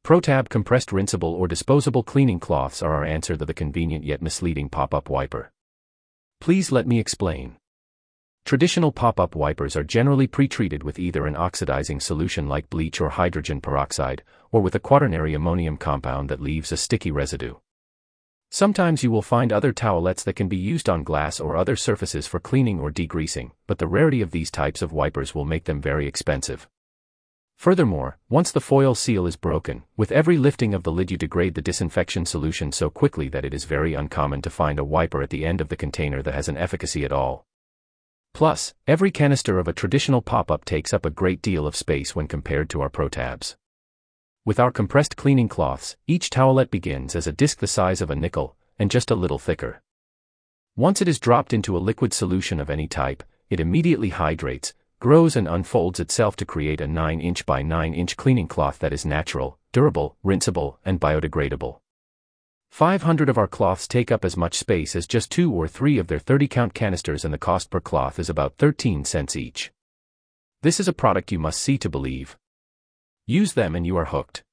ProTab compressed rinseable or disposable cleaning cloths are our answer to the convenient yet misleading pop-up wiper. Please let me explain. Traditional pop-up wipers are generally pre-treated with either an oxidizing solution like bleach or hydrogen peroxide, or with a quaternary ammonium compound that leaves a sticky residue. Sometimes you will find other towelettes that can be used on glass or other surfaces for cleaning or degreasing, but the rarity of these types of wipers will make them very expensive. Furthermore, once the foil seal is broken, with every lifting of the lid you degrade the disinfection solution so quickly that it is very uncommon to find a wiper at the end of the container that has an efficacy at all. Plus, every canister of a traditional pop-up takes up a great deal of space when compared to our ProTabs. With our compressed cleaning cloths, each towelette begins as a disc the size of a nickel, and just a little thicker. Once it is dropped into a liquid solution of any type, it immediately hydrates, grows and unfolds itself to create a 9-inch by 9-inch cleaning cloth that is natural, durable, rinseable, and biodegradable. 500 of our cloths take up as much space as just 2 or 3 of their 30-count canisters, and the cost per cloth is about 13 cents each. This is a product you must see to believe. Use them and you are hooked.